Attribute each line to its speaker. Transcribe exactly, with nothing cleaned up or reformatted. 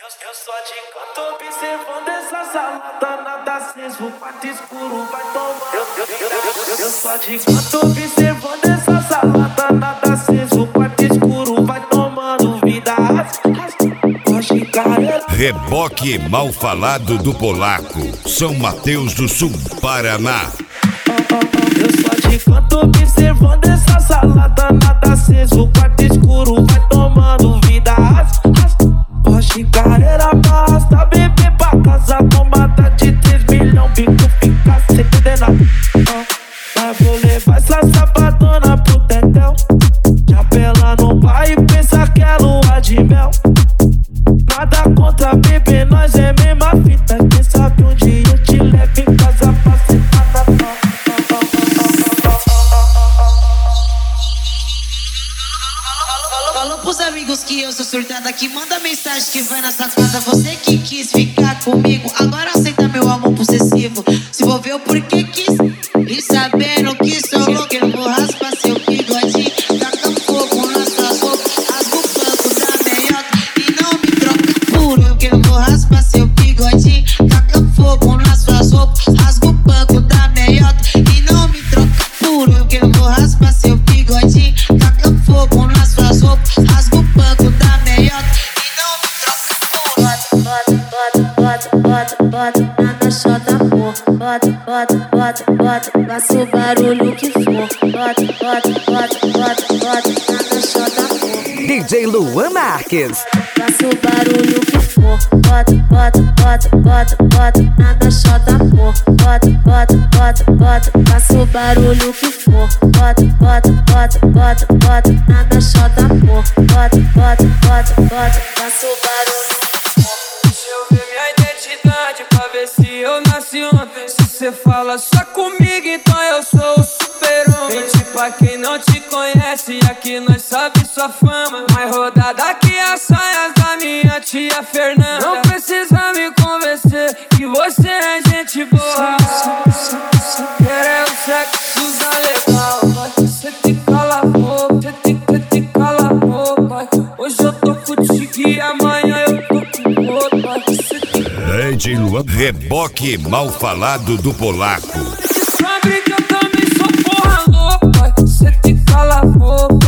Speaker 1: Eu só te canto observando essa salada, nada aceso, o quarto escuro vai tomar. Eu, eu, eu, eu, eu só te canto observando essa salada, nada aceso, o quarto escuro vai tomando vida. Hoje, cara.
Speaker 2: Reboque mal falado do Polaco, São Mateus do Sul, Paraná.
Speaker 1: Eu só te canto observando essa salada, nada aceso, o quarto escuro vai tomando vida. Hoje carreira basta, beber pra casa, tomada de três milhões, bico fica sem entender nada. Mas vou levar essa sapatona pro tetel, já pela no pai e pensa que é lua de mel. Nada contra bebê, nós é mesma fita, quem sabe um dia eu te levo em casa pra sentar na tua.
Speaker 3: Falou pros amigos que eu sou surtada, que manda mensagem que vai na sacada. Você que quis ficar comigo, agora aceita meu amor possessivo. Se envolveu porque quis, e sabendo que sou louco, eu vou raspar seu bigodinho, taca fogo nas suas roupas, rasga o banco da meiota e não me troca por eu, que eu vou raspar seu bigodinho, taca fogo nas suas roupas, rasga o banco da meiota e não me troca por eu, que eu vou raspar seu bigodinho, taca fogo nas suas roupas, rasga o banco da meiota e não me troca por. Bota, bota, bota, bota, bota na caixota, pô. Bota, bota, bota, bota, faça o barulho que for. Bota, bota, bota, bota, bota na caixota, pô.
Speaker 4: D J Luan Marques.
Speaker 3: Faça o barulho que for. Bota, bota, bota, bota, bota na caixota, pô. Bota, bota, bota, bota, faça o barulho que for. Bota, bota, bota, bota, bota na caixota, pô. Bota, bota, bota, bota, faça o barulho que for.
Speaker 5: Deixa eu ver minha identidade pra ver se eu nasci ontem. Se cê fala só comigo, então eu sou o super-homem. Mente pra quem não te conhece, aqui nós sabe sua fama. Mais rodada que as saias da minha tia Fernanda. Não precisa me convencer que você é gente boa. Quer é o sexo da legal. Cê te cala a boca, cê te, cê te cala a boca. Hoje eu tô contigo e amanhã eu tô com outro.
Speaker 2: D J Luan, reboque mal falado do Polaco.
Speaker 5: Sabe que eu também sou porra louca. Cê te cala a boca.